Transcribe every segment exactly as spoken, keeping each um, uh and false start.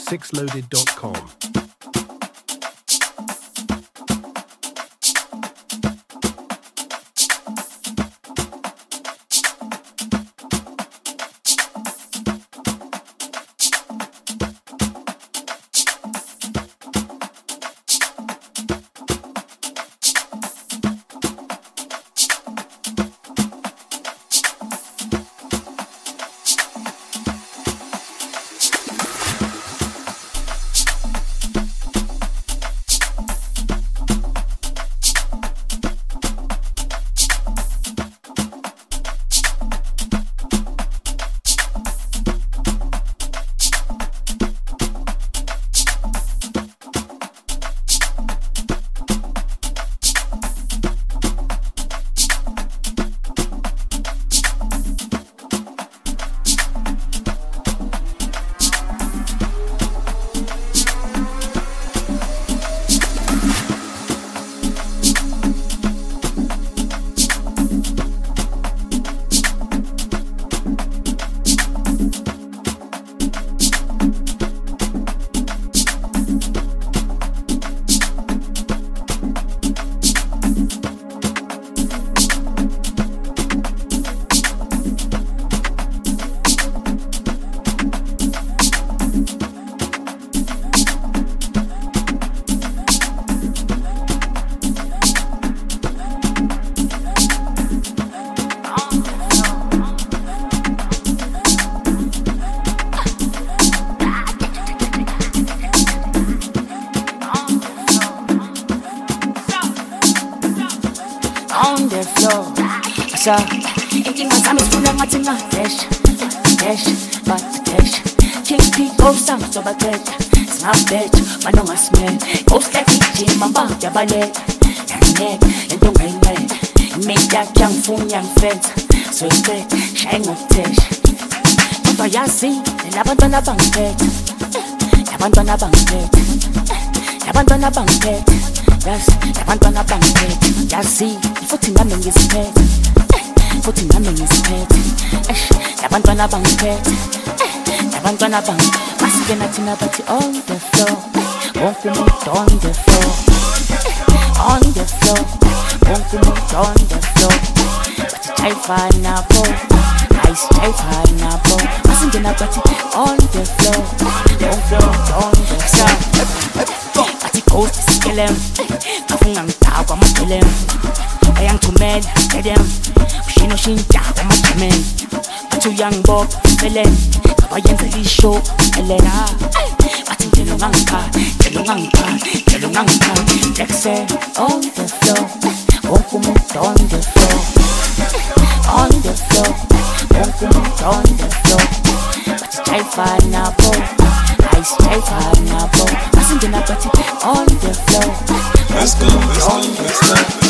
six loaded dot com. On the floor, so inking my time is full of my tinga dash, dash, but dash. King P goes down so bad, snap bitch, but no mas man. Ghost like gym, my bum, your ballet, and neck, and don't hang neck. Make that young phone, young fence, so it's great, shine of dash. Papa Yassi, and Abandona Banket, Abandona Banket, Abandona Banket. Yes, Abandona Banket, Yassi. Footing them in his head, footing them in his head. Abandona banquet, abandona bank. Masking at nobody on the floor, won't you move on the floor, on the floor, won't you move on the floor. But you try fine now, boy. I try fine now, boy. Masking at nobody on the floor, won't you move on the floor. But it goes to skill him, nothing on top of my kill him. I am too mad, get them. She no shin down on my man. But too young Bob, Ellen. I am the show, Elena. But in the long car, the long car, the long car. Dexter on the floor, won't come on the floor. On the floor, won't come on the floor. But you try fine now, boy. I try fine now, boy. I sing the body on the floor. Let's go, let's go, let's go.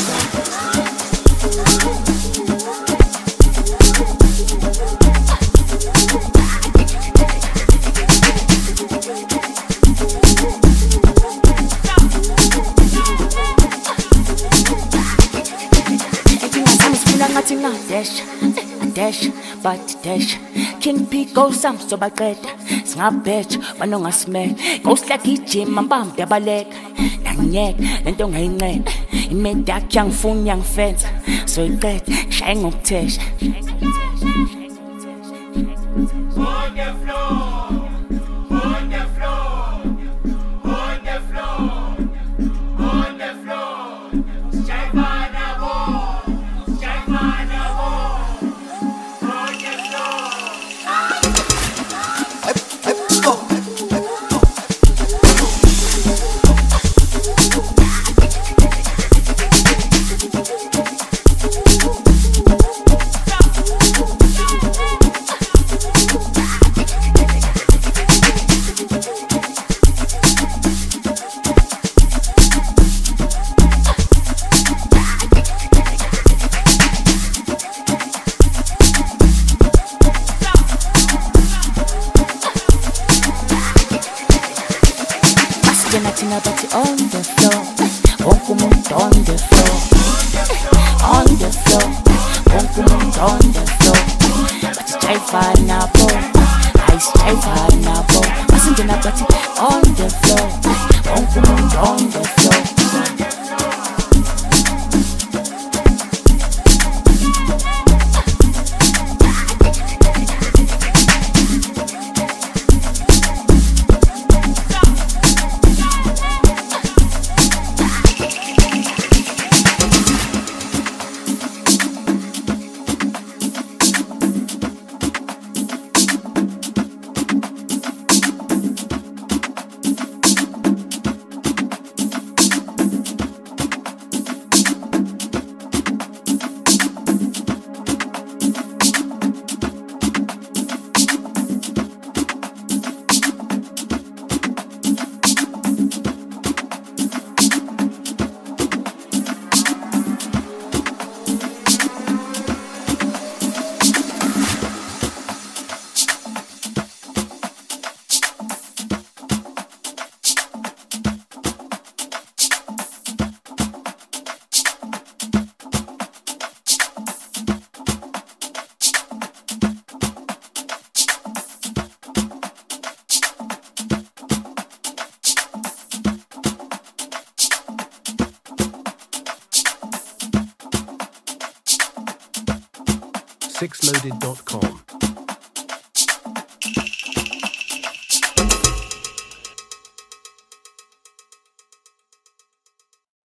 Dash, dash, but dash. King P goes some so bad. Snap bitch, but no smack. Ghost like he gym and bump the ballet. Nang neck, and don't hang neck. He made that young phone, young fence. So it got shine up tash. On the floor, on the floor, on the floor, on the floor. Shine by the wall, shine by the wall, on the floor. But on the floor, won't come on the floor, on the floor, won't come on the floor. But you try fine now, boy. I try fine now, boy. singena bathi on the floor, wonke umuntu on the floor. six loaded dot com